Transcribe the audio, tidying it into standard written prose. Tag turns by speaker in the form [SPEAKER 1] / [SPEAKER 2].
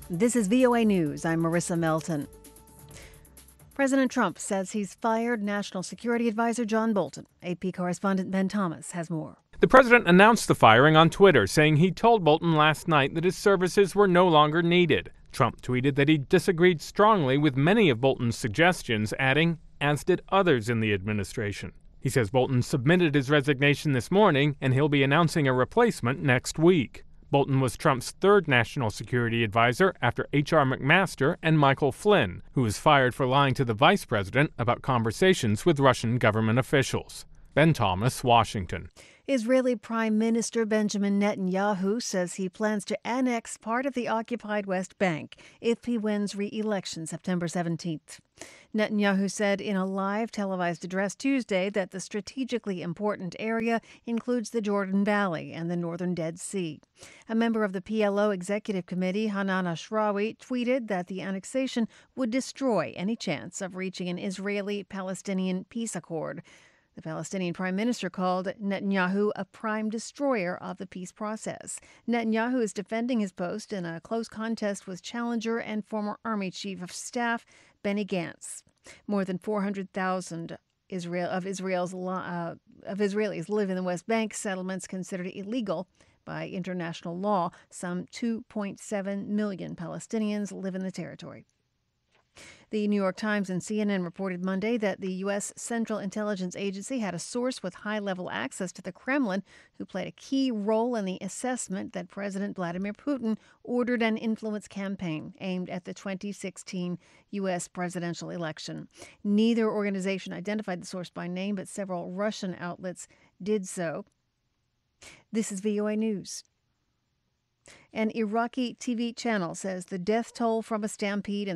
[SPEAKER 1] This is VOA News. I'm Marissa Melton. President Trump says he's fired National Security Advisor John Bolton. AP correspondent Ben Thomas has more.
[SPEAKER 2] The president announced the firing on Twitter, saying he told Bolton last night that his services were no longer needed. Trump tweeted that he disagreed strongly with many of Bolton's suggestions, adding, as did others in the administration. He says Bolton submitted his resignation this morning, and he'll be announcing a replacement next week. Bolton was Trump's third national security advisor after H.R. McMaster and Michael Flynn, who was fired for lying to the vice president about conversations with Russian government officials. Ben Thomas, Washington.
[SPEAKER 1] Israeli Prime Minister Benjamin Netanyahu says he plans to annex part of the occupied West Bank if he wins re-election September 17th. Netanyahu said in a live televised address Tuesday that the strategically important area includes the Jordan Valley and the northern Dead Sea. A member of the PLO Executive Committee, Hanan Ashrawi, tweeted that the annexation would destroy any chance of reaching an Israeli-Palestinian peace accord. The Palestinian Prime Minister called Netanyahu a prime destroyer of the peace process. Netanyahu is defending his post in a close contest with challenger and former Army Chief of Staff Benny Gantz. More than 400,000 Israelis live in the West Bank, settlements considered illegal by international law. Some 2.7 million Palestinians live in the territory. The New York Times and CNN reported Monday that the U.S. Central Intelligence Agency had a source with high-level access to the Kremlin who played a key role in the assessment that President Vladimir Putin ordered an influence campaign aimed at the 2016 U.S. presidential election. Neither organization identified the source by name, but several Russian outlets did so. This is VOA News. An Iraqi TV channel says the death toll from a stampede